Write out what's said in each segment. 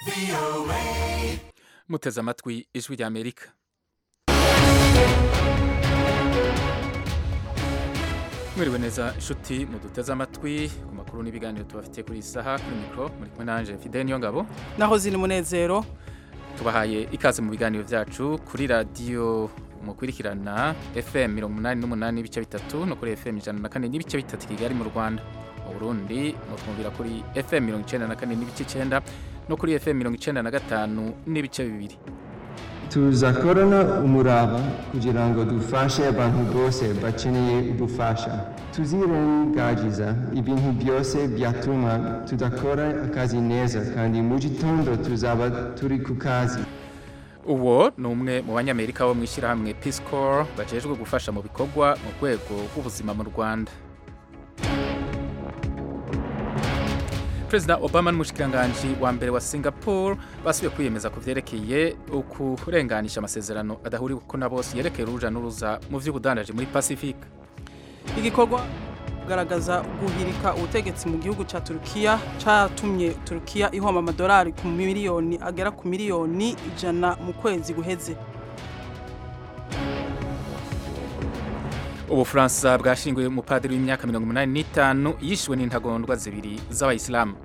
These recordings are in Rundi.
muteze amatwi ijwi rya Amerika. Mwiriwe neza inshuti muduteze amatwi ku makuru n'ibiganiro tubafitiye kuri isaha kuri mikro muri kumwe nanje Fidel Niyongabo naho zini munezero. Tubahaye ikaze mu biganiro vyacu kuri radio mukwirikirana FM 88 n'ibice bitatu no kuri FM 104 n'ibice bitatu Kigali mu Rwanda. Mu Burundi mutumvira kuri FM 94 n'ibice 9 no kuri FM 95 n'ibice bibiri. Tuzakorana umurava kugira ngo dufashe abantu bose bakeneye ubufasha. Tuzirengagiza ibintu byose byatuma tudakora akazi neza kandi mu gitondo tuzaba turi ku kazi. Uwo ni umwe mu banyamerika bo mw'ishyirahamwe Peace Corps bajejwe gufasha mu bikorwa mu rwego rw'ubuzima mu Rwanda. President Obama n'umushikiranganji wa mbere wa Singapore basubiye kwiyemeza ku vyerekeye ukurenganisha amasezerano adahuriweko na bose yerekeye uruja n'uruza mu vy'ubudandaji muri Pacific. Igikorwa kugaragaza guhirika ubutegetsi mu gihugu ca Turkiya catumye Turkiya ihoma amadolari ku miliyoni agera ku miliyoni 100 mu kwezi guheze. Ubufaransa bwashinguye umupadiri w'imyaka 85 yishwe n'intagondwa zibiri z'abayisilamu.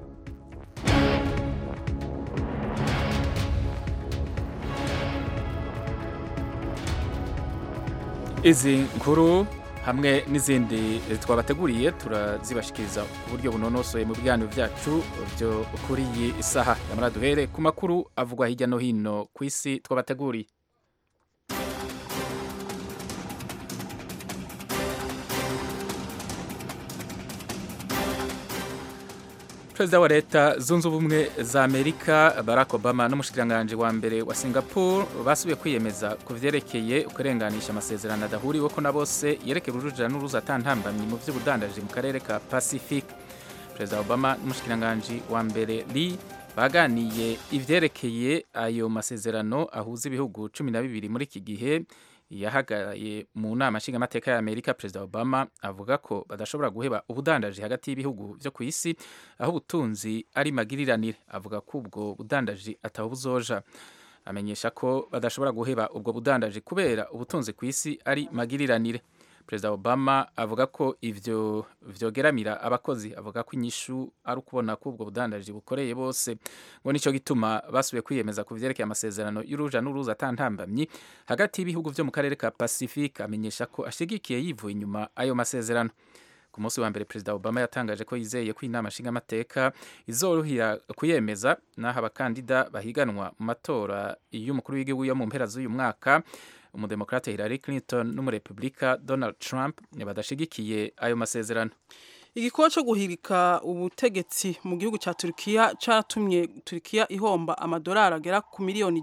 Izi nkuru hamwe n'izindi twabateguriye turazibashikiriza ku buryo bunonosoye mu biganiro vyacu byo kuri iyi isaha. Yamara duhere ku makuru avugwa hirya no hino ku isi twabateguriye. Perezida wa leta zunze ubumwe za Amerika Barack Obama n'umushikiranganji wa mbere wa Singapore basubiye kwiyemeza ku vyerekeye ukurenganisha amasezerano adahuriweko na bose yerekeye uruja n'uruza atantambamye mu vy'ubudandaji mu karere ka Pacific. Perezida Obama n'umushikiranganji wa mbere Lee baganiye ivyerekeye ayo masezerano ahuza ibihugu 12 muri iki gihe. Yahagaye mu nama nshingamateka ya Amerika. Perezida Obama avuga ko badashobora guheba ubudandaji hagati y'ibihugu byo ku isi aho ubutunzi ari magiriranire. Avuga ko ubwo budandaji ataho buzoja. Amenyesha ko badashobora guheba ubwo budandaji kubera ubutunzi ku isi ari magiriranire. Perezida Obama avuga ko ivyo vyogeramira abakozi. Avuga ko inyishu ari ukubona ko ubwo budandaji bukoreye bose. Ngo nico gituma basubiye kwiyemeza ku vyerekeye amasezerano y'uruja n'uruza atantambamye hagati y'ibihugu vyo mu karere ka Pacific. Amenyesha ko ashigikiye yivuye inyuma ayo masezerano. Ku munsi wa mbere Perezida Obama yatangaje ko yizeye ko inama nshingamateka izorohera kuyemeza naho abakandida bahiganwa mu matora y'umukuru w'igihugu yo mu mpera z'uyu mwaka, umudemokrate Hillary Clinton n'umurepublika Donald Trump badashigikiye ayo masezerano. Igikorwa cyo guhirika ubutegetsi mu gihugu ca Turkiya caratumye Turkiya ihomba amadolari agera ku miliyoni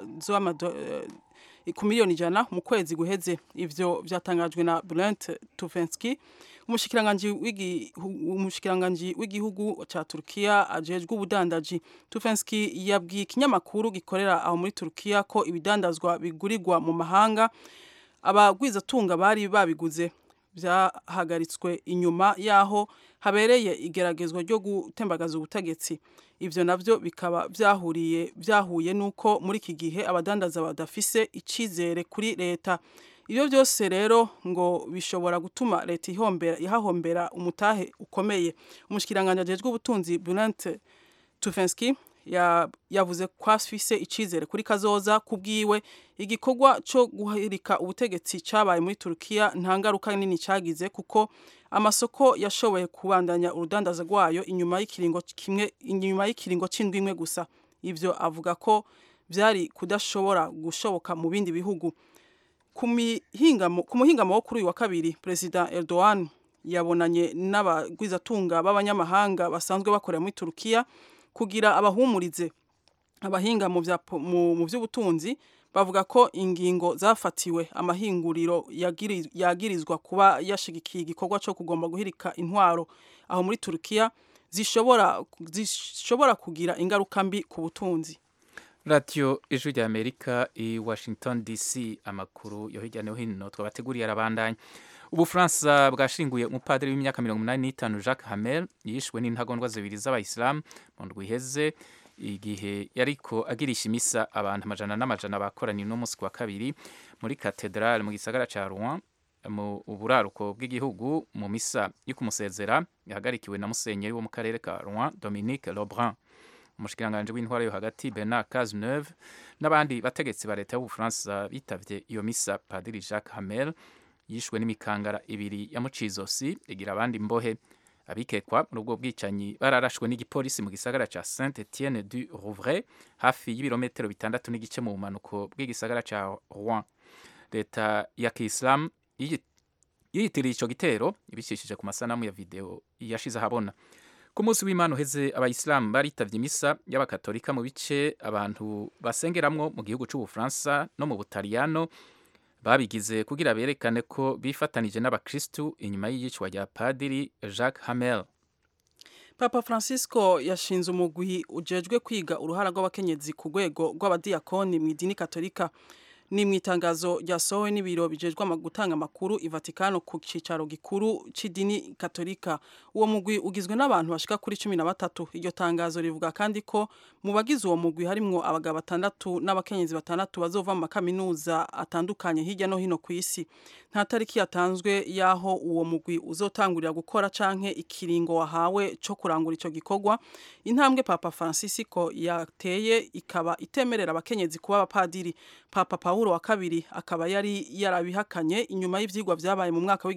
100 mu kwezi guheze. Ivyo vyatangajwe na Bülent Tufenski, umushikiranganji w'igihugu ca Turkiya ajejwe ubudandaji. Tufenski yabwiye ikinyamakuru gikorera aho muri Turkiya ko ibidandazwa bigurirwa mu mahanga abagwizatunga bari babiguze vyahagaritswe inyuma yaho habereye igeragezwa ryo gutembagaza ubutegetsi. Ivyo navyo bikaba vyahuye nuko muri iki gihe abadandaza badafise icizere kuri leta. Ibyo byose rero ngo bishobora gutuma leta ihahombera umutahe ukomeye. Umushikiranganje ajejwe ubutunzi Bülent Tufenski yavuze ko afise icizere kuri kazoza. Kubwiwe igikorwa cyo guhirika ubutegetsi cabaye muri Turkiya nta ngaruka nini cagize kuko amasoko yashoboye kubandanya urudandaza rwayo inyuma y'ikiringo c'indwi imwe gusa. Ivyo avuga ko vyari kudashobora gushoboka mu bindi bihugu. Ku muhingamo wo kuri uyu wa kabiri, President Erdogan yabonanye n'abagwizatunga b'abanyamahanga basanzwe bakorera muri Turkiya kugira abahumurize. Abahinga mu vy'ubutunzi bavuga ko ingingo zafatiwe amahinguriro yagirizwa kuba yashigikiye igikorwa cyo kugomba guhirika intwaro aho muri Turkiya zishobora kugira ingaruka mbi ku butunzi. Radio Ijwi rya Amerika i Washington DC. Amakuru yo hirya no hino twabateguriye arabandanya. Ubufaransa bwashinguye umupadiri w'imyaka 85 Jacques Hamel yishwe n'intagondwa zibiri z'abayisilamu mu ndwi iheze igihe yariko agirisha imisa abantu amajana n'amajana bakoraniye no musi wa kabiri muri Cathedrale mu gisagara ca Rouen mu buraruko bw'igihugu mu misa yo kumusezera yahagarikiwe na musenyeri wo mu karere ka Rouen Dominique Lebrun. Umushikiranganje w'intwaro yo hagati Bernard Cazeneuve n'abandi bategetsi ba leta y'Ubufaransa bitavye iyo misa. Padiri Jacques Hamel yishwe n'imikangara ibiri ya mucizosi igira abandi mbohe. Abikekwa muri ubwo bwicanyi bararashwe n'igipolisi mu gisagara ca Saint-Étienne du Rouvray hafi y'ibirometero 6 n'igice mu bumanuko bw'igisagara ca Rouen. Leta ya Kiislamu yitiriye ico gitero ibicishije ku masanamu ya video yashize ahabona. Ku munsi w'Imana uheze abayisilamu baritavye imisa y'abakatolika mu bice abantu basengeramwo mu gihugu c'Ubufaransa no mu Butaliyano babigize kugira berekane ko bifatanije n'abakristu inyuma y'iyicwa rya Padiri Jacques Hamel. Papa Francisco yashinze umugwi ujejwe kwiga uruhara rw'abakenyezi ku rwego rw'abadiyakoni mu idini katolika. Ni mwitangazo ryasohowe n'ibiro bijejwe gutanga amakuru i Vatikano ku cicaro gikuru c'idini katolika. Uwo mugwi ugizwe n'abantu bashika kuri 13. Iryo tangazo rivuga kandi ko mu bagize uwo mugwi harimwo abagabo 6 n'abakenyezi 6 bazova mu makaminuza atandukanye hirya no hino ku isi. Nta tariki yatanzwe yaho uwo mugwi uzotangurira gukora canke ikiringo wahawe co kurangura ico gikorwa. Intambwe Papa Francisco yateye ikaba itemerera abakenyezi kuba abapadiri. Papa Paulo wa kabiri akaba yari yarabihakanye inyuma y'ivyigwa vyabaye mu mwaka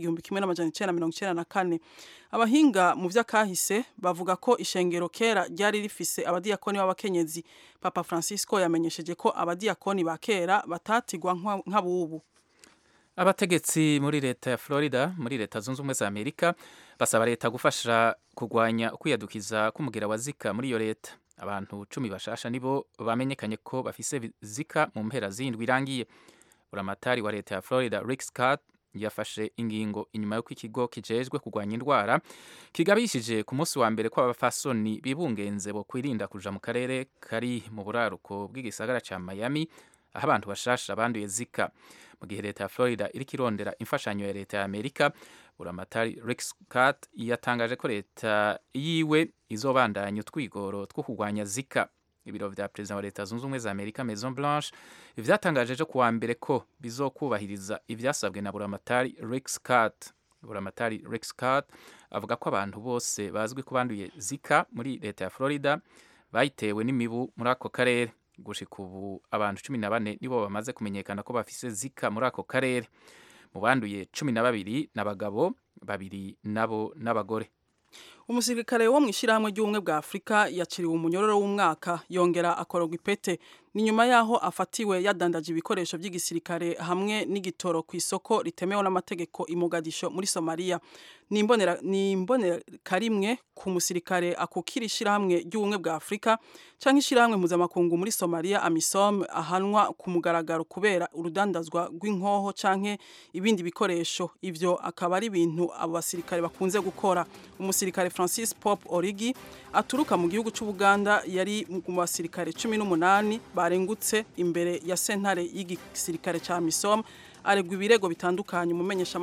w'1994. Abahinga mu vy'akahise bavuga ko ishengero kera ryari rifise abadiyakoni b'abakenyezi. Papa Francisco yamenyesheje ko abadiyakoni ba kera batatigwa nk'abubu. Abategetsi muri leta ya Florida muri leta zunze ubumwe za Amerika basaba leta gufasha kugwanya ukwiyadukiza k'umugera wa Zika muri iyo leta. Abantu 10 bashasha nibo bamenyekanye ko bafise Zika mu mpera z'indwi irangiye. Buramatari wa leta ya Florida Rick Scott yafashe ingingo inyuma yo ikigo kijejwe kugwanya indwara kigabishije ku munsi wa mbere ko abafasoni bibungenze bo kwirinda kuja mu karere kari mu buraruko bw'igisagara ca Miami aho abantu bashasha banduye Zika. Mu gihe leta ya Florida iriko irondera imfashanyo ya leta ya Amerika, Buramatari Rick Scott yatangaje ko leta yiwe izobandanya utwigoro two kugwanya Zika. Ibiro vya President wa leta zunze ubumwe za Amerika Maison Blanche vyatangaje ejo kuwa mbere ko bizokubahiriza ivyasabwe na Buramatari Rick Scott. Buramatari Rick Scott avuga ko abantu bose bazwi ko banduye Zika muri leta ya Florida bayitewe n'imibu muri ako karere. Gushika ubu abantu 14 nibo bamaze kumenyekana ko bafise Zika muri ako karere. Mu banduye 12 n'abagabo 2 nabo n'abagore. Umusirikare wo mwishirahamwe ry'ubumwe bwa Afrika yaciriwe umunyororo w'umwaka yongera akorogwa ipete. Ni nyuma yaho afatiwe yadandaje ibikoresho by'igisirikare hamwe n'igitoro ku isoko ritemewe n'amategeko i Mogadisho muri Somalia. Ni imbonera karimwe ku musirikare akukira ishirahamwe ry'ubumwe bwa Afrika canke ishirahamwe mpuzamakungu muri Somalia AMISOM ahanwa ku mugaragaro kubera urudandazwa rw'inkoho canke ibindi bikoresho. Ivyo akaba ari ibintu abo basirikare bakunze gukora. Umusirikare Francis Pop Origi aturuka mu gihugu c'Ubuganda yari mu basirikare 18 barengutse imbere ya sentare y'igisirikare ca AMISOM aregwa ibirego bitandukanye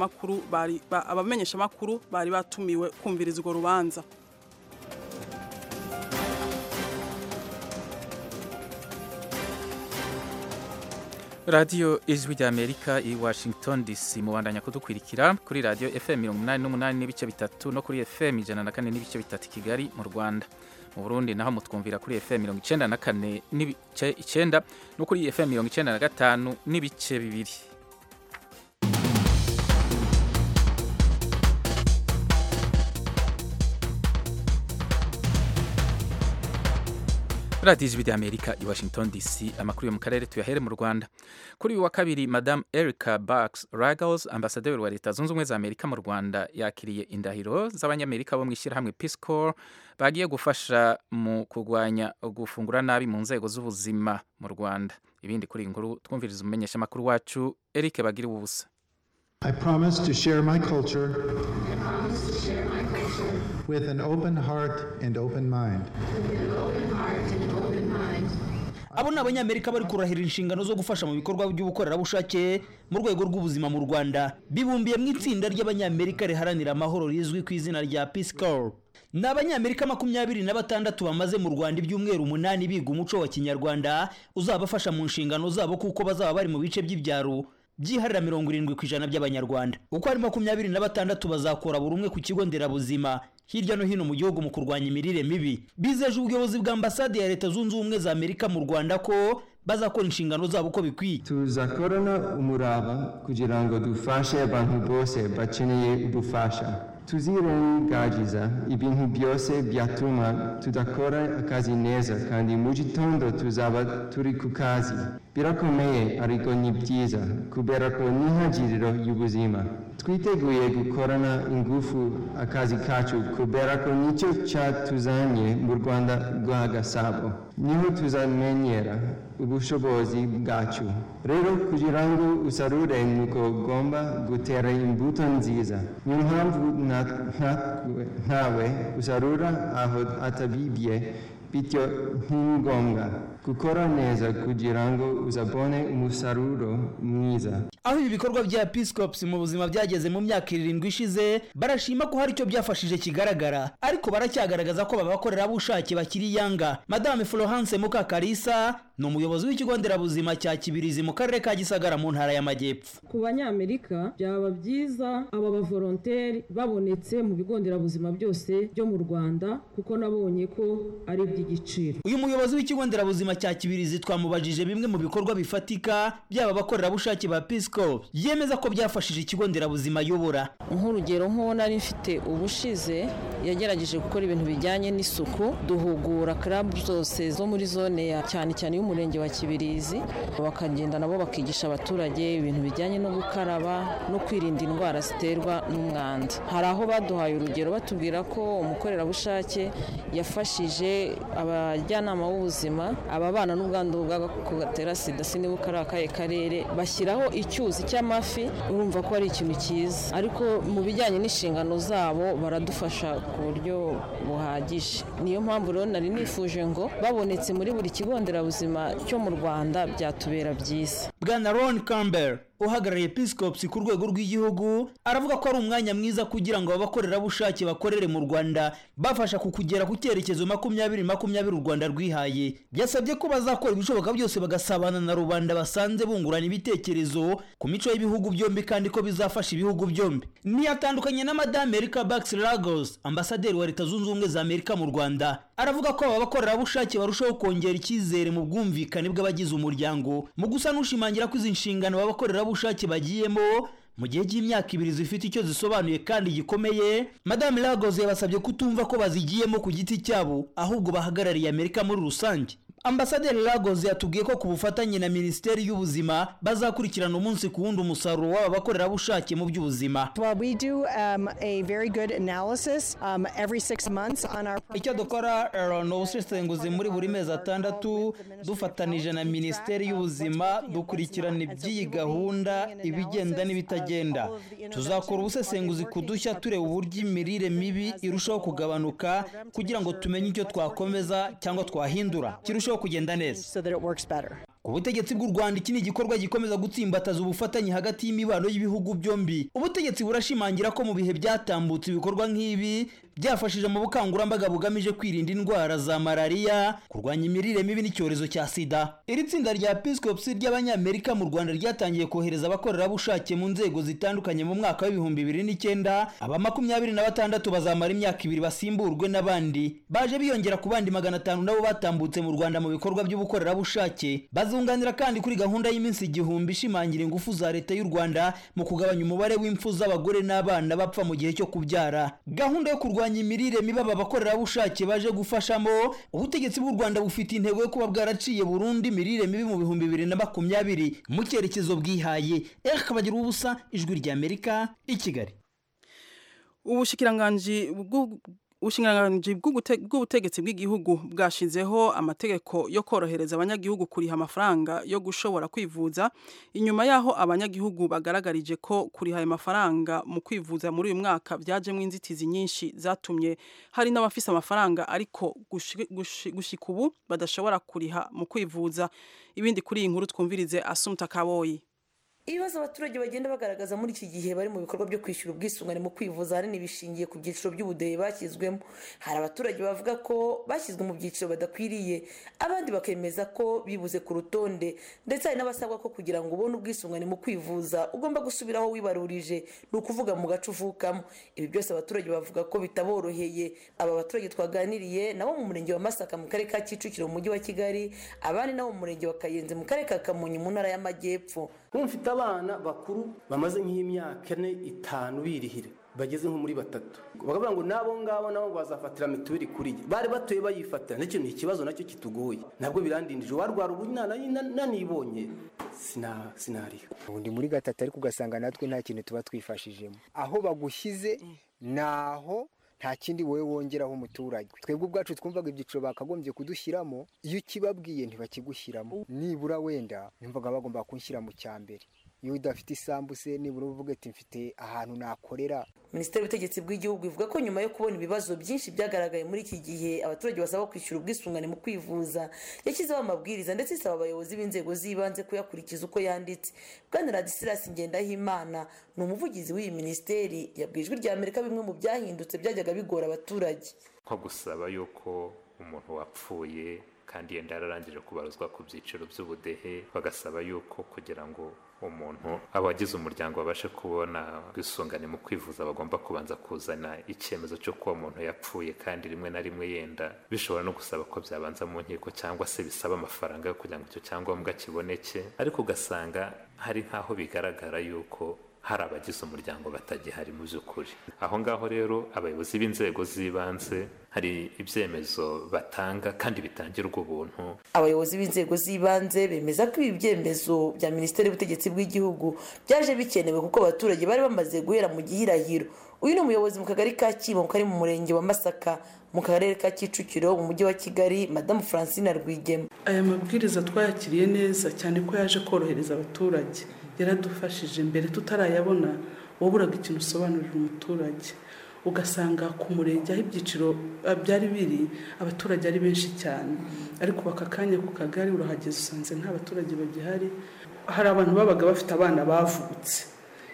abamenyesha makuru bari batumiwe kumviriza urwo rubanza. Radio Ijwi rya Amerika i Washington DC mubandanya kudukwirikira kuri radio FM 88 n'ibice bitatu no kuri FM 104 n'ibice bitatu Kigali mu Rwanda. Mu Burundi naho mutwumvira kuri FM 94 n'ibice 9 no kuri FM 95 n'ibice bibiri. Radio Ijwi rya Amerika i Washington DC amakuru yo mu karere tuyahere mu Rwanda. Kuri uyu wa kabiri Madame Erica Barks Ruggles ambasaderi wa leta zunze ubumwe za Amerika mu Rwanda yakiriye indahiro z'abanyamerika bo mwishirahamwe Peace Corps bagiye gufasha mu kugwanya gufungura nabi mu nzego z'ubuzima mu Rwanda. Ibindi kuri inkuru twumviriza umumenyesha makuru wacu Eric Bagira ubusa. I promise to share my culture with an open heart and open mind. Abo ni abanyamerika bari kurahira inshingano zo gufasha mu bikorwa by'ubukorerabushake mu rwego rw'ubuzima mu Rwanda. Bibumbiye mu itsinda ry'abanyamerika riharanira amahoro rizwi ku izina rya Peace Corps. n'abanyamerika 26 bamaze mu Rwanda ibyumweru 8 biga umuco wa Kinyarwanda uzabafasha mu nshingano zabo kuko bazaba bari mu bice by'ibyaro byiharira 70% by'abanyarwanda. Uko ari 26 bazakora buri umwe ku kigo nderabuzima hirya no hino mu gihugu mu kurwanya imirire mibi. Bizeje ubuyobozi bwa ambasade ya Leta Zunze Ubumwe za Amerika mu Rwanda ko bazakora inshingano zabo uko bikwiye. Tuzakorana umurava kugira ngo dufashe abantu bose bakeneye ubufasha. Tuzirengagiza ibintu byose byatuma tudakora akazi neza kandi mu gitondo tuzaba turi ku kazi. Birakomeye ariko ni byiza kubera ko ni intangiriro y'ubuzima. Twiteguye gukorana ingufu akazi kacu kubera ko nicyo cyatuzanye mu Rwanda rwa Gasabo. Niho tuzamenyera ubushobozi bwacu. Rero kugira ngo usarure nuko ugomba gutera imbuto nziza. Niyo mpamvu ntawe usarura aho atabibye, bityo ntingombwa gukora neza kugira ngo uzabone umusaruro mwiza. Aho ibi bikorwa bya Peace Corps mu buzima byageze mu myaka 7 ishize, barashima ko hari icyo byafashije kigaragara, ariko baracyagaragaza ko babakorera bushake bakiri yanga. Madame Florence Mukakarisa ni umuyobozi w'ikigo nderabuzima cya Kibirizi mu karere ka Gisagara mu ntara y'Amajyepfo. Ku banyamerika byaba byiza aba bavolonteri babonetse mu bigo nderabuzima byose byo mu Rwanda kuko nabonye ko ari iby'igiciro. Uyu muyobozi w'ikigo nderabuzima cya Kibirizi twamubajije bimwe mu bikorwa bifatika byaba bakorera bushake ba Peace Corps, yemeza ko byafashije ikigo nderabuzima yobora. Nk'urugero nk'ubona ari mfite ubushize yagerageje gukora ibintu bijyanye n'isuku, duhugura club zose zo muri zone ya cyane y'umurenge wa Kibirizi, bakagenda nabo bakigisha abaturage ibintu bijyanye no gukaraba no kwirinda indwara ziterwa n'umwanda. Hari aho baduhaye urugero batubwira ko umukorerabushake yafashije abajyanama b'ubuzima ababana n'ubwandu bw'agakoko gatera sida sinibuka ari akahe karere, bashyiraho icyuzi cy'amafi. Urumva ko ari ikintu cyiza, ariko mu bijyanye n'inshingano zabo baradufasha ku buryo buhagije. Niyo mpamvu rero nari nifuje ngo babonetse muri buri kigo nderabuzima cyo mu Rwanda byatubera byiza. Bwana Ron Campbell uhagarariye Peace Corps ku rwego rw'igihugu aravuga ko ari umwanya mwiza kugira ngo abakorera bushake bakorere mu Rwanda bafasha kugera ku cyerekezo 2020 u Rwanda rwihaye. Byasabye ko bazakora ibishoboka byose bagasabana na rubanda basanze bungurana ibitekerezo ku mico y'ibihugu byombi kandi ko bizafasha ibihugu byombi. Niyatandukanye na Madame Erica Bax Lagos, ambasaderi wa Leta Zunze Ubumwe za Amerika mu Rwanda, aravuga ko aba bakorera bushake barushaho kongera icyizere mu bwumvikane bw'abagize umuryango mu gusa n'ushimangira ko izi nshingano babakorera bushake bagiyemo mu gihe cy'imyaka 2 zifite icyo zisobanuye kandi gikomeye. Madame Lagos yabasabye kutumva ko bazigiyemo ku giti cyabo ahubwo bahagarariye Amerika muri rusange. Ambasaderi Lagos yatubwiye ko ku bufatanye na Minisiteri y'Ubuzima bazakurikirana umunsi ku wundi umusaruro w'aba bakorera bushake mu by'ubuzima. We do a very good analysis every 6 months on our icyo dukora no usesenguzi muri buri mezi 6 dufatanije na Minisiteri y'Ubuzima dukurikirana iby'iyi gahunda ibigenda n'ibitagenda. Tuzakora ubusesenguzi kudushya tureba uburyo imirire mibi irushaho kugabanuka kugira ngo tumenye icyo twakomeza cyangwa twahindura kirushaho kugenda neza. Ubutegetsi bw'u Rwanda iki ni igikorwa gikomeza gutsimbataza ubufatanye hagati y'imibano y'ibihugu byombi. Ubutegetsi burashimangira ko mu bihe byatambutse ibikorwa nk'ibi byafashije mu bukangurambaga bugamije kwirinda indwara za malaria, kurwanya imirire mibi n'icyorezo cya sida. Iri tsinda rya Peace Corps ry'abanyamerika mu Rwanda ryatangiye kohereza abakorera bushake mu nzego zitandukanye mu mwaka wa 2009. Aba 26 bazamara imyaka 2 basimburwe n'abandi baje biyongera ku bandi 500 nabo batambutse mu Rwanda mu bikorwa by'ubukorera bushake. Bazunganira kandi kuri gahunda y'iminsi 1000 ishimangira ingufu za Leta y'u Rwanda mu kugabanya umubare w'imfu z'abagore n'abana bapfa mu gihe cyo kubyara. Gahunda yo kurwanya imirire mibi abakorera bushake baje gufashamo, ubutegetsi bw'u Rwanda bufite intego yo kuba bwaraciye burundu imirire mibi mu 2020 mu cyerekezo bwihaye. Kabagira ubusa, Ijwi rya Amerika, i Kigali. Ubushikiranganji bw'ubutegetsi bw'igihugu bwashizeho amategeko yo korohereza abanyagihugu kuriha amafaranga yo gushobora kwivuza inyuma yaho abanyagihugu bagaragarije ko kuriha ayo mafaranga mu kwivuza muri uyu mwaka byajemo inzitizi nyinshi zatumye hari n'abafise amafaranga ariko gushika ubu badashobora kuriha mu kwivuza. Ibindi kuri iyi nkuru twumvirize Assumpta Kaboyi. ibibazo abaturage bagenda bagaragaza muri iki gihe bari mu bikorwa byo kwishyura ubwisungane mu kwivuza ahanini bishingiye ku byiciro by'ubudehe bashyizwemo. Hari abaturage bavuga ko bashyizwe mu byiciro badakwiriye, abandi bakemeza ko bibuze ku rutonde, ndetse hari n'abasabwa ko kugira ngo ubone ubwisungane mu kwivuza ugomba gusubira aho wibarurije, ni ukuvuga mu gace uvukamo. Ibi byose abaturage bavuga ko bitaboroheye. Aba baturage twaganiriye nabo mu murenge wa Masaka mu karere ka Kicukiro mu mujyi wa Kigali, abandi nabo mu murenge wa Kayenzi mu karere ka Kamonyi mu ntara y'Amajyepfo. Mfite abana bakuru bamaze nk'imyaka 4-5 birihire, bageze nko muri 3, bakavuga ngo nabo nabo bazafatira mituweli kuri ye, bari batuye bayifatira. N'icyo ni ikibazo nacyo kitugoye, nabwo birandindije. Warwara ubunana nanibonye sinariyo ubundi muri 3 ariko ugasanga natwe nta kintu tuba twifashijemo. Aho bagushyize naho nta kindi wowe wongeraho umuturage. Twebwe ubwacu twumvaga ibyiciro bakagombye kudushyiramo, iyo ukibabwiye ntibakigushyiramo. Nibura wenda numvaga bagomba kunshyira mu cyambere. Iyo udafite isambu se nibura uvuga ati mfite ahantu nakorera. Minisiteri y'Ubutegetsi bw'Igihugu ivuga ko nyuma yo kubona ibibazo byinshi byagaragaye muri iki gihe abaturage basaba kwishyura ubwisungane mu kwivuza, yashyizeho amabwiriza ndetse isaba abayobozi b'inzego z'ibanze kuyakurikiza uko yanditse. Bwana Ladislas Ngendahimana ni umuvugizi w'iyi minisiteri, yabwiye Ijwi ry'Amerika bimwe mu byahindutse byajyaga bigora abaturage, ko gusaba yuko umuntu wapfuye kandi yenda yararangije kubaruzwa ku byiciro by'ubudehe, bagasaba yuko kugira ngo umuntu abagize umuryango babashe kubona ubwisungane mu kwivuza bagomba kubanza kuzana icyemezo cyo kuba umuntu yapfuye, kandi rimwe na rimwe yenda bishobora no gusaba ko byabanza mu nkiko cyangwa se bisaba amafaranga yo kugira ngo icyo cyangombwa kiboneke. Ariko ugasanga hari nk'aho bigaragara yuko hari abagize umuryango batagihari mu by'ukuri. Aho ngaho rero abayobozi b'inzego z'ibanze hari ibyemezo batanga kandi bitangirwa ubuntu. Abayobozi b'inzego z'ibanze bemeza ko ibi byemezo bya Minisiteri y'Ubutegetsi bw'Igihugu byaje bikenewe kuko abaturage bari bamaze guhera mu gihirahiro. Uyu ni umuyobozi mu kagari ka Kimo kari mu murenge wa Masaka mu karere ka Kicukiro mu mujyi wa Kigali, Madamu Francine Rwigema. Aya mabwiriza twayakiriye neza cyane ko yaje korohereza abaturage. Yaradufashije mbere tutarayabona waburaga ikintu usobanurira umuturage, ugasanga ku murenge aho ibyiciro byari biri abaturage ari benshi cyane, ariko bakakanya ku kagari urahageze usanze nta baturage bagihari. Hari abantu babaga bafite abana bavutse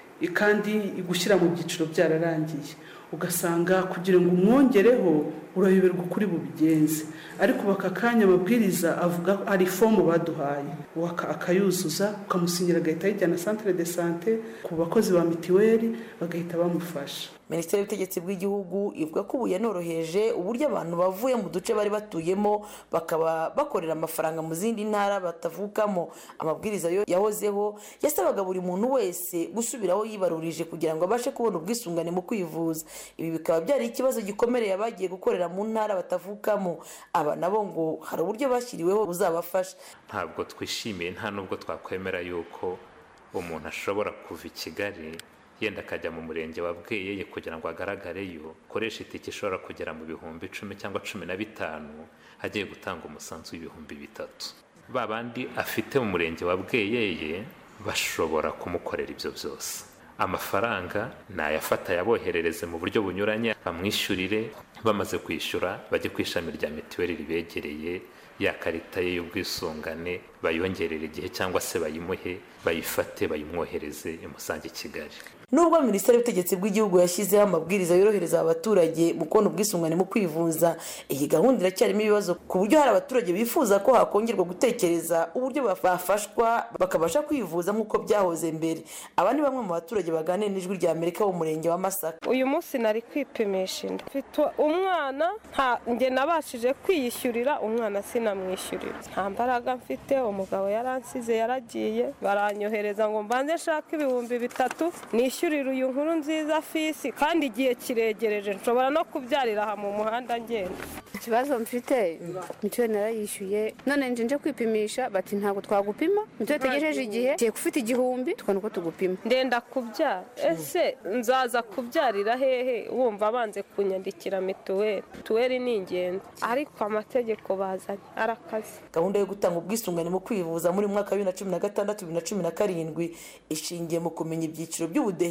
kandi gushyira mu byiciro byararangiye, ugasanga kugira ngo umwongereho urayoberwa ukuri bubigenze. Ariko bakakanya amabwiriza avuga ari fomu baduhaye, akayuzuza ukamusinyira agahita yijyana centre de santé ku bakozi ba mitiweli bagahita bamufasha. Minisiteri y'Ubutegetsi bw'Igihugu ivuga ko ubu yanoroheje uburyo abantu bavuye mu duce bari batuyemo bakaba bakorera amafaranga mu zindi ntara batavukamo. Amabwiriza yo yahozeho yasabaga buri muntu wese gusubiraho yibarurije kugira ngo abashe kubona ubwisungane mu kwivuza. Ibi bikaba byari ikibazo gikomereye abagiye gukorera mu ntara batavukamo. Aba nabo ngo hari uburyo bashyiriweho buzabafasha. Ntabwo twishimiye, nta nubwo twakwemera yuko umuntu ashobora kuva i Kigali yenda akajya mu murenge wa Bweyeye kugira ngo agaragareyo, koresha itike ishobora kugera mu bihumbi 10 cyangwa 15 hagiye gutanga umusanzu w'ibihumbi 3. Babandi afite mu murenge wa Bweyeye bashobora kumukorera ibyo byose. Amafaranga nayafata yaboherereze mu buryo bunyuranye, bamwishyurire, bamaze kwishyura bajye kwishami rya mitiweli ribegereye, ya karita ye y'ubwisungane bayongerere igihe cyangwa se bayimuhe, bayifate bayimwohereze imusange Kigali. Nubwo Minisiteri y'Ubutegetsi bw'Igihugu yashyizeho amabwiriza yorohereza abaturage mu kubona ubwisungane mu kwivuza, iyi gahunda iracyarimo ibibazo ku buryo hari abaturage bifuza ko hakongerwa gutekereza uburyo bafashwa bakabasha kwivuza nk'uko byahoze mbere. Aba ni bamwe mu baturage baganira n'Ijwi ry'Amerika mu murenge wa Masaka. Uyu munsi nari kwipimisha inda, mfite umwana njye nabashije kwiyishyurira, umwana sinamwishyurira, nta mbaraga mfite, umugabo yaransize yaragiye, baranyohereza ngo mbanze nshaka ibihumbi 3 nishyurira uyu nkuru nziza fisi, kandi igihe kiregereje nshobora no kubyarira aha mu muhanda ngenda. Ikibazo mfite mituweli narayishyuye, none nje kwipimisha bati ntabwo twagupima, mituweli tegereje igihe kiye gufite 1000 tukana uko tugupima. Ndenda kubyara, ese nzaza kubyarira hehe wumva banze kunyandikira mituweli ni ingenzi, ariko amategeko bazanye arakaze. Gahunda yo gutanga ubwisungane mu kwivuza muri mwaka wa 2016-2017 ishingiye mu kumenya ibyiciro by'ubudehe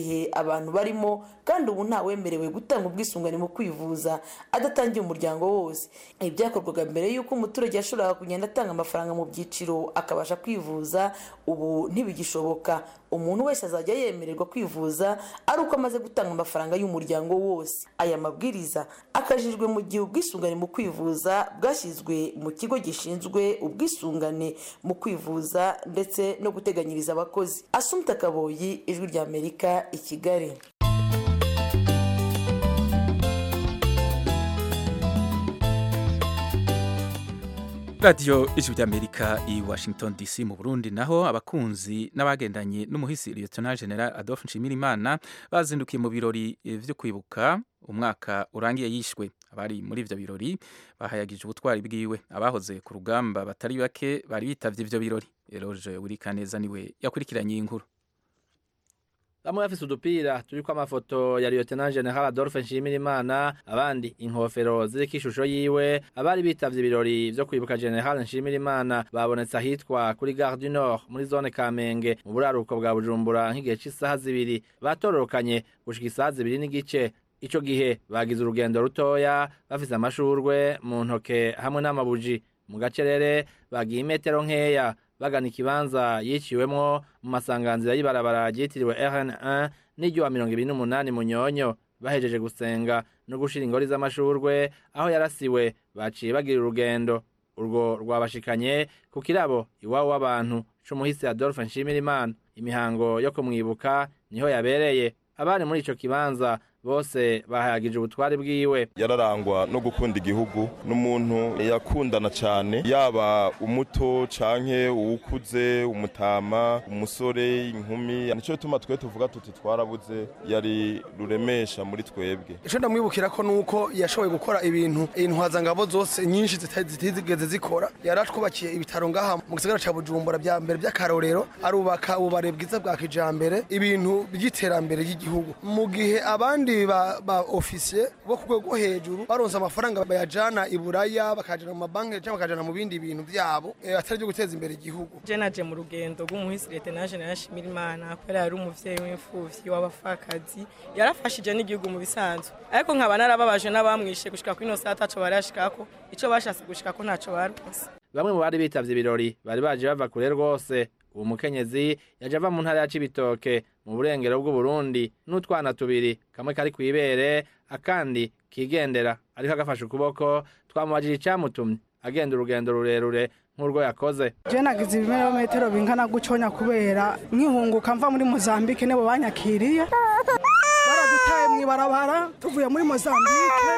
gihe abantu barimo kandi ubu ntawemerewe gutanga ubwisungane mu kwivuza adatangiye umuryango wose. Ibi byakorwaga mbere y'uko umuturage yashoboraga kugenda atanga amafaranga mu byiciro akabasha kwivuza, ubu ntibigishoboka. Umuntu wese azajya yemererwa kwivuza ari uko amaze gutanga amafaranga y'umuryango wose. Aya mabwiriza akajijwe mu gihe ubwisungane mu kwivuza bwashyizwe mu kigo gishinzwe ubwisungane mu kwivuza ndetse no guteganyiriza abakozi. Assumpta Kaboyi, Ijwi ry'Amerika, i Kigali. Radio Ijwi ry'Amerika i Washington DC. Mu Burundi naho abakunzi n'abagendanye n'umuhisi Lieutenant General Adolphe Nshimirimana bazindukiye mu birori vyo kwibuka umwaka urangiye yishwe. Abari muri ivyo birori bahayagije ubutwari bwiwe. Abahoze ku rugamba batari bake bari bitavye ivyo birori. Eloge Wirikaneza niwe yakurikiranye inkuru. Bamwe bafise udupira turiko amafoto ya Lieutenant General Adolphe Nshimirimana, abandi inkofero ziriko ishusho yiwe. Abari bitavye ibirori vyo kwibuka General Nshimirimana babonetse ahitwa kuri Gare du Nord muri zone Kamenge mu buraruko bwa Bujumbura nk'igihe c'isaha 2. Batororokanye gushika isaha 2 n'igice. Ico gihe bagize urugendo rutoya bafise amashurwe mu ntoke hamwe n'amabuji. Mu gacerere bagiye imetero nkeya bagana ikibanza yiciwemwo mu masanganzira y'ibarabara ryitiriwe RN1 n'iryo 28 Munyonyo. Bahejeje gusenga no gushira ingori z'amashurwe aho yarasiwe, baciye bagira urugendo urwo rwabashikanye ku kirabo iwabo w'abantu c'umuhisi Adolphe Nshimirimana. Imihango yo kumwibuka niho yabereye. Abari muri ico kibanza bose bahagije ubutwari bwiwe. Yararangwa no gukunda igihugu, n'umuntu yakundana cyane, yaba umuto canke uwukuze, umutama, umusore, inkumi. Nico tuma twe tuvuga tuti twarabuze yari ruremesha muri twebwe. Ico ndamwibukira ko nuko yashoboye gukora ibintu intwaza ngabo zose nyinshi zitizigeze zikora. Yaratwubakiye ibitaro ngaha mu gisagara ca Bujumbura bya mbere by'akarorero, arubaka ubare bwiza bwa kijambere, ibintu by'iterambere ry'igihugu. Mu gihe abandi ba officier bo ku rwego hejuru baronse amafaranga bayajana i Buraya, bakajana mu mabanki cyangwa bakajana mu bindi bintu byabo atari byo guteza imbere igihugu. Je naje mu rugendo rw'umuhisi Lieutenant General Nshimirimana ko yari umuvyeyi w'imfuvyi w'abafakazi, yarafashije n'igihugu mu bisanzwe, ariko nkaba narababaje n'abamwishe gushika kuri no saa 3 barashikako ico bashase gushika ko ntaco barose. Bamwe mu bari bitavye ibirori bari baje bava kure rwose. Uwo mukenyezi yaje ava mu ntara ya Cibitoke mu burengero bw'u Burundi n'utwana tubiri, kamwe kari kwibere akandi kigendera ariko agafasha ukuboko. Twamubajije icyamutumye agenda urugendo rurerure nk'urwo yakoze. Je nagize ibirometero bingana guconya kubera nkihunguka mva muri Mozambique nebo banyakiriye, baradutaye mwibarabara tuvuye muri Mozambique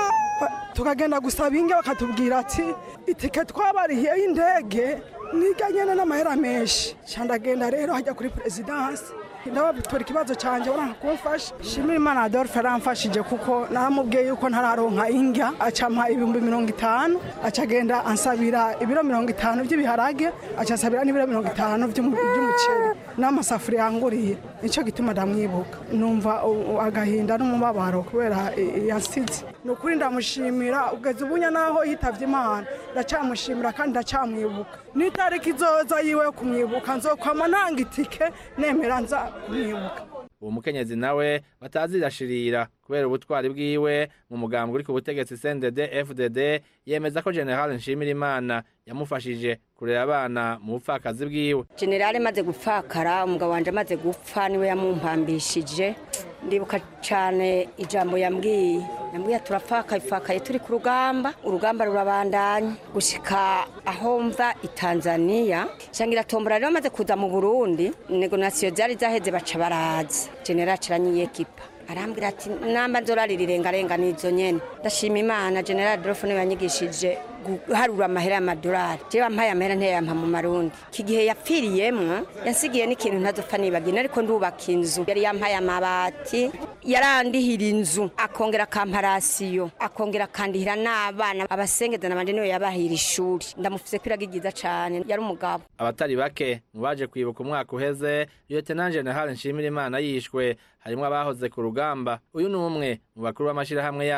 tukagenda gusaba inge, bakatubwira ati itike twabarihiye y'indege niganyana n'amahera menshi. Candagenda rero hajya kuri presidence ndababitora ikibazo canje barankumfasha. Nshimirimana Adolphe aramfashije kuko naramubwiye yuko ntararonka inga, acampa 50,000, acagenda ansabira ibiro 50 by'ibiharage, acasabira n'ibiro 50 by'umuceri n'amasafuriya yanguriye. Nico gituma ndamwibuka, numva agahinda n'umubabaro kubera yansize. Nukuri ndamushimira ugeze ubunya naho yitavye Imana, ndacamushimira kandi ndacamwibuka. N'itariki izoza yiwe yo kumwibuka nzokwama nanga itike nemera nza kumwibuka. Uwo mukenyezi nawe batazirashirira kubera ubutwari bwiwe mu mugambwe uri ku butegetsi CNDD FDD, yemeza ko General Nshimirimana yamufashije kurera abana mu bupfakazi bwiwe. General maze gupfakara, umugabo wanje maze gupfa niwe yamumpambishije. Ndibuka cyane ijambo yambwiye turapfakaye turi ku rugamba, urugamba rurabandanya gushika aho mva i Tanzania. Shangira tombora rero maze kuza mu Burundi, negotiation zari zaheze baca baraza. General ciranyiye kipa arambwira ati namba nzoraririrenga nizo nyene. Ndashima Imana General Adolphe niwe yanyigishije guharura amahera y'amadolari. Je bampaye amahera nteyampa mu Marundi. Kigihe yapfiriyemwe yansigiye n'ikintu ntazopfa nibagina, ariko ndubaka inzu. Yari yampaye amabati, yarandihira inzu, akongera kamparasiyo, akongera kandihira n'abana abasengeza nabanje niwe yabahira ishuri. Ndamufise kwiragigiza cyane, yari umugabo. Abatari bake mu baje kwibuka umwaka uheze Lieutenant General Nshimirimana yishwe harimo abahoze ku rugamba. Uyu ni umwe mu bakuru b'amashirahamwe yabo.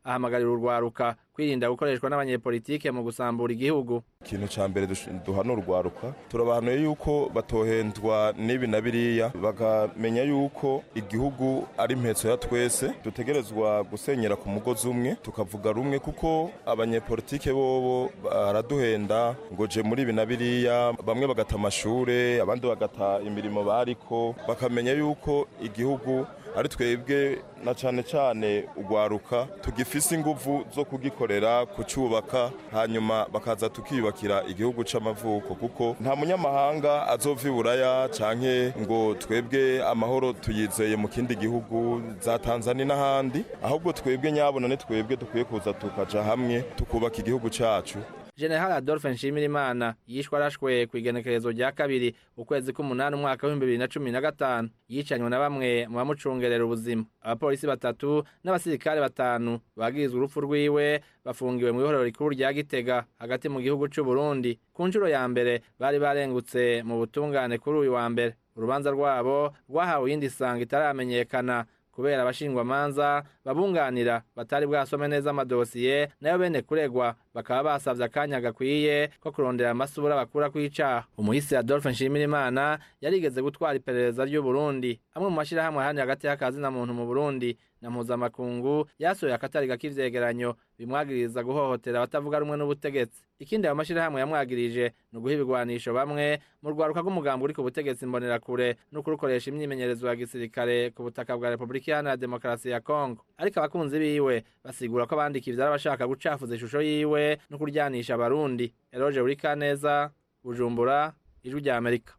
ahamagarira urwaruka kwirinda gukoreshwa n'abanyepolitike mu gusambura igihugu. Ikintu ca mbere duhana urwaruka turabahanuye yuko batohendwa n'ibi na biriya bakamenya yuko igihugu ari impetso ya twese dutegerezwa gusenyera ku mugozi umwe tukavuga rumwe kuko abanyepolitike bobo baraduhenda ngo je muri ibi na biriya bamwe bagata amashure abandi bagata imirimo bariko bakamenya yuko igihugu ari twebwe na cane cane ugwaruka tugifise inguvu zo kugikorera kucubaka hanyuma bakaza tukiyubakira igihugu c'amavuko kuko nta munyamahanga azova iburaya canke ngo twebwe amahoro tuyizeye mu kindi gihugu za Tanzania n'ahandi ahubwo twebwe nyabona ne twebwe dukwiye kuza tukaja hamwe tukubaka igihugu cacu. General Adolphe Nshimirimana yishwe arashwe ku igenekerezo rya kabiri ukwezi k'umunani umwaka wa 2015 yicanywe na bamwe mu bamucungerera ubuzima. Abapolisi 3 n'abasirikare 5 bagirizwe urupfu rwiwe bafungiwe mu ihorero rikuru rya Gitega hagati mu gihugu c'u Burundi. Ku nshuro ya mbere bari barengutse mu butungane kuri uyu wa mbere. Urubanza rwabo rwahawe iyindi sanga itaramenyekana kubera abashingwamanza babunganira batari bwasome neza amadosiye nayo bene kuregwa bakaba basavye akanya gakwiye ko kurondera amasubura bakura kw'icaha. Umuhisi Adolphe Nshimirimana yarigeze gutwara iperereza ry'u Burundi amwe mu mashirahamwe ahandi hagati y'akazi na muntu mu Burundi na mpuzamakungu yasohoye akatari k'ivyegeranyo bimwagiriza guhohotera abatavuga rumwe n'ubutegetsi. Ikindi ayo mashirahamwe yamwagirije ni uguha ibigwanisho bamwe mu rwaruka rw'umugambi uri ku butegetsi Imbonerakure no kurukoresha imyimenyerezo ya gisirikare ku butaka bwa Republika Iharanira Demokarasi ya Kongo. Ariko abakunzi biwe basigura ko abandika ivyo arabashaka gucafuza ishusho yiwe no kuryanisha abarundi. Eloge Urikaneza, Bujumbura, Ijwi rya Amerika.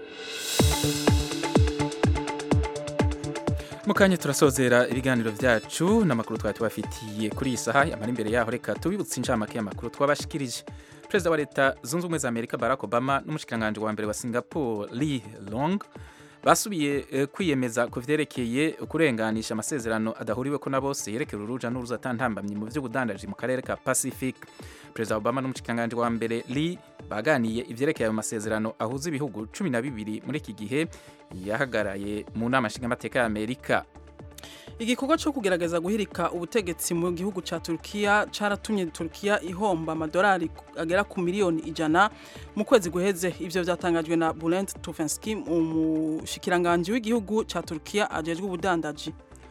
Mukanye turasozera ibiganiro vyacu n'amakuru twari tubafitiye kuri iyi saha amara imbere yaho reka tubibutse incamake y'amakuru twabashikirije. Perezida wa leta zunze ubumwe za Amerika Barack Obama n'umushikiranganje wa mbere wa Singapore Lee Long basubiye kwiyemeza ku vyerekeye kurenganisha amasezerano adahuriweko na bose yerekera uruja n'uruza atantambamye mu vy'ubudandaji mu karere ka Pacific. Perezida Obama n'umushikiranganje wa mbere Lee baganiye ivyerekeye ayo masezerano ahuza ibihugu 12 muri iki gihe yahagaraye mu nama nshingamateka ya Amerika. Igikorwa cyo kugerageza guhirika ubutegetsi mu gihugu ca Turkiya caratumye Turkiya ihomba amadolari agera ku miliyoni 100 mu kwezi guheze. Ivyo vyatangajwe na Bülent Tufenski umushikiranganje w'igihugu ca Turkiya ajejwe ubudandaji.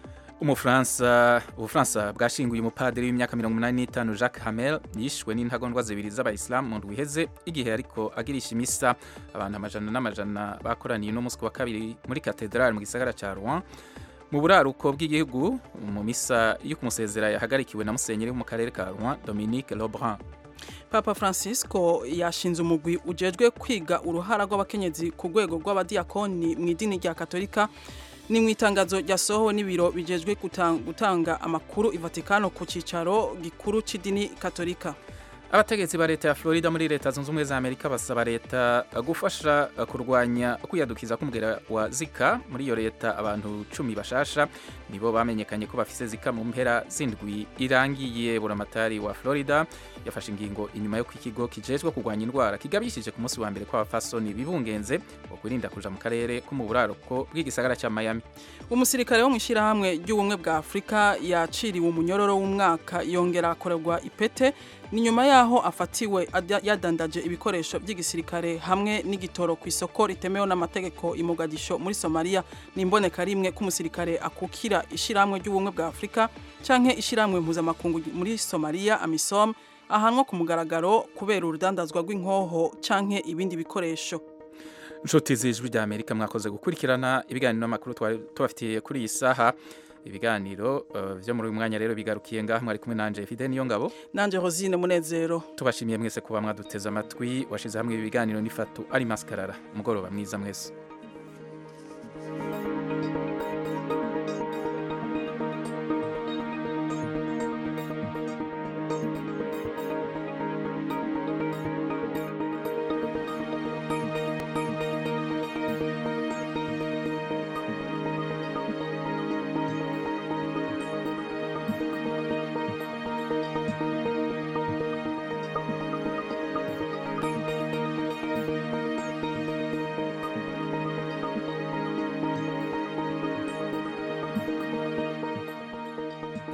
Ubufaransa bwashinguye umupadiri w'imyaka 85 Jacques Hamel yishwe n'intagondwa zibiri z'abayisilamu mu ndwiheze igihe ariko agirisha imisa. Abantu amajana n'amajana bakoraniye no musi wa kabiri muri katedrale mu gisagara ca Rouen mu buraruko bw'igihugu mu misa yo kumusezera yahagarikiwe na musenyeri wo mu karere ka Rouen Dominique Lebrun. Papa Francisco yashinze umugwi ujejwe kwiga uruhara rw'abakenyezi ku rwego rw'abadiakoni mu idini rya Katolika. Ni mwitangazo ryasohowe n'ibiro bijejwe gutanga amakuru i Vatikano ku cicaro gikuru c'idini Katolika. Abategetsi ba leta ya Florida muri leta zunze ubumwe za Amerika basaba leta gufasha kurwanya kwiyadukiza k'umugera wa Zika. Muri iyo leta abantu 10 bashasha nibo bamenyekanye ko bafise Zika mu mpera zindwi irangiye. Buramatari wa Florida yafashe ingingo inyuma yo kwikigo kijejwe kurwanya indwara kigabishije ku munsi wa mbere kwa abafasoni bibungenze ngo kwirinda kuja mu karere ko mu buraruko bw'igisagara ca Miami. Umusirikare wo mwishira hamwe ry'ubumwe bwa Afrika yaciriwe umunyororo w'umwaka yongera akorerwa ipete ni nyuma yaho afatiwe yadandaje ibikoresho by'igisirikare hamwe n'igitoro ku isoko ritemewe n'amategeko i Mogadisho muri Somalia. Nimboneka rimwe ku musirikare akukira ishiramwe ry'ubumwe bwa Afrika canke ishiramwe mpuzamakungu muri Somalia AMISOM ahanwa ku mugaragaro kubera urudandazwa rw'inkoho canke ibindi bikoresho. Nshuti z'Ijwi rya Amerika mwakoze gukurikirana ibiganiro n'amakuru twabafitiye kuri iyi saha. Ibiganiro vyo muri uyu mwanya rero bigarukiye ngaha mwari kumwe nanje Fidel Niyongabo nanje Rosine Munezero. Tubashimiye mwese kuba mwaduteza amatwi. Washize hamwe ibiganiro n'ifatu ari maskarara. Umugoroba mwiza mwese.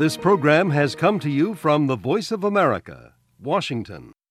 This program has come to you from the Voice of America, Washington.